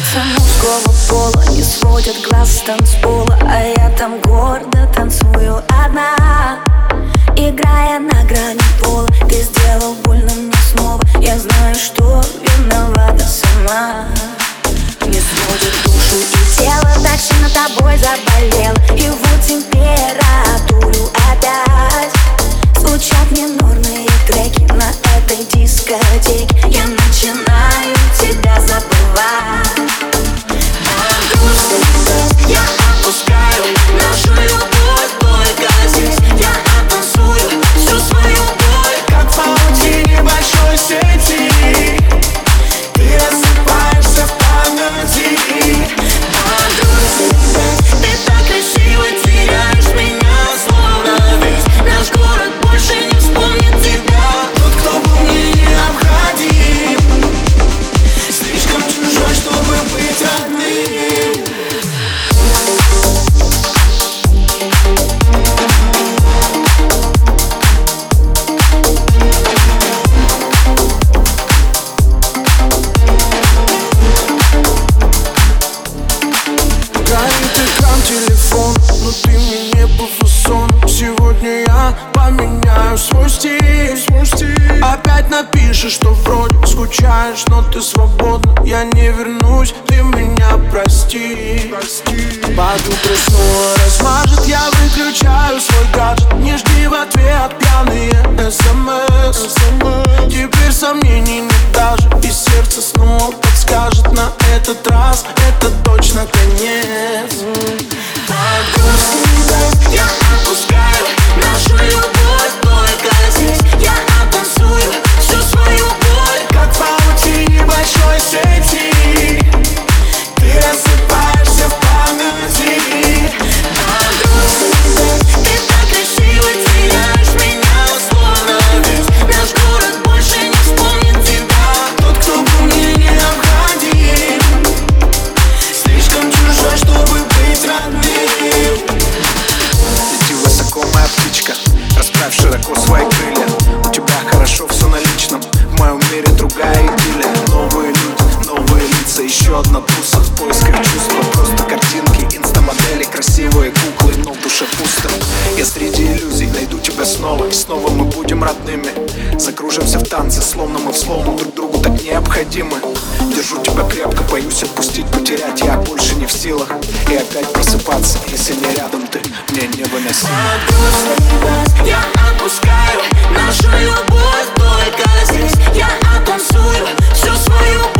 Танцы мужского пола не сводят глаз с танцпола, а я там гордо танцую одна, играя на грани пола. Ты сделал больно мне снова, я знаю, что виновата сама. Не сводит душу и тело, так сильно тобой заболел. И вот температуру опять звучат минорные треки на этой дискотеке. Я начинаю тебя забывать. Я отпускаю нашу любовь только здесь. Я оттанцую всю свою боль, как в паутине большой сети. Ты рассыпаешься в памяти. Ты так красиво теряешь меня, словно весь наш город больше не вспомнит тебя. Тот, кто был мне необходим, слишком чужой, чтобы быть родным. Горит экран телефон, но ты мне не по фасону. Сегодня я поменяю свой стиль. Опять напишешь, что вроде скучаешь, но ты свободна. Я не вернусь, ты меня прости. Под утро снова размажет, я выключаю свой гаджет. Не жди в ответ пьяные СМС. Теперь сомнений нет даже, и сердце снова подскажет: на этот раз это точно конец. Я отпускаю нашу любовь только здесь. Я оттанцую всю свою боль, Как в паутине большой сети. Ты рассыпаешься в памяти. Ты так красиво теряешь меня, словно весь наш город больше не вспомнит тебя. Тот, кто был мне необходим, слишком чужой, чтобы быть родным. Лети высоко, моя птичка, расправь широко свои крылья. У тебя хорошо все на личном, в моем мире другая идиллия. Новые люди, новые лица, еще одна туса в поисках чувства. Просто картинки, инстамодели, красивые куклы, но в душе пусто. Я среди иллюзий найду тебя снова, и снова мы будем родными. Закружимся в танце, словно мы в словно друг другу так необходимы. Держу тебя крепко, боюсь отпустить, потерять я больше не в силах. И опять просыпаться, если не рядом ты, мне невыносимо. Я отпускаю нашу любовь только здесь. Я оттанцую всю свою боль.